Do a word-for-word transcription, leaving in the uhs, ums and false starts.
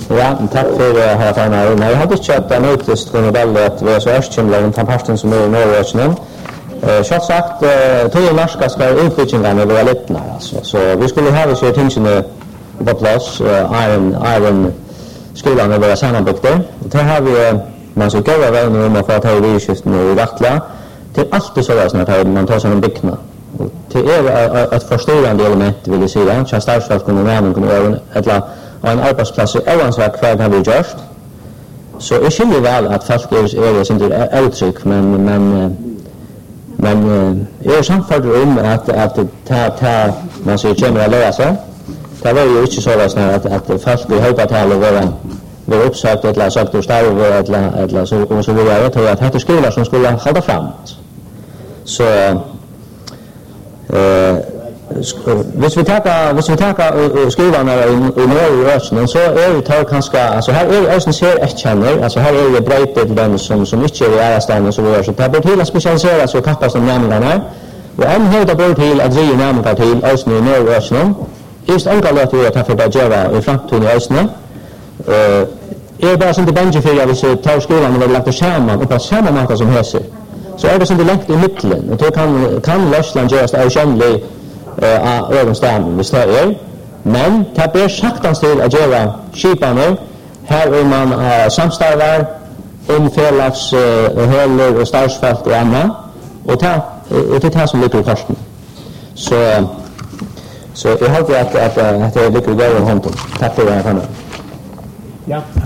Ja, tack för att ha varit med. Jag hade inte att det möttes från Nobel att vi är så örstkymliga om parten som är i Norrösnen. Så sagt, tog och norska ska utbyggningarna vara lättare. Alltså. Så vi skulle ha så tingene på plats, iron, iron skolan är våra sammanbyggda. Det har vi, man ska göra vägen om att få ta i vidskiften och rattla. Till allt det sådär när man tar sig en byggna. Det är ett förstående element, vill jag säga. Så startsfälten och männen kommer över eller en arbetsplats är oansvärt kvar har vi gjort. Så jag känner väl att folk är, är inte uttryck, men, men, men jag är samförd om att, att ta, ta, man säger kommer att lära sig. Det var ju inte så att, att folk i högbatal och vara, vara uppsökt eller sökt ur starv eller, eller så, och så vidare. Jag tror att det är skolor som skulle hålla framåt. Så eh, Hvis vi tar hvis vi tar skolan i Norrösnen så är det tar kanske alltså här är det ser ett känner alltså här är det brett den som som inte är i alla ställen så vidare så det blir till att specialisera så kappas de nämnderna och en hela bör till att ge nämndar till Ösnen i Norrösnen just ankallat vi att ta för det göra i framtiden i Ösnen eh är bara som det bänge för jag vill ta skolan och lagt samman och på samma mark som häser så är det som det lagt i mitten och då kan kan Lösland göras avkännlig av ögonstaden hvis det er. Men det blir saktans til å gjøre skipene. Her er man uh, samstarver om felags uh, høler og starsfelt og annet. Og det, og det er det som ligger i korsen. Så, så jeg håper at, at, at det ligger i gøyre hånden. Takk for det her. Ja.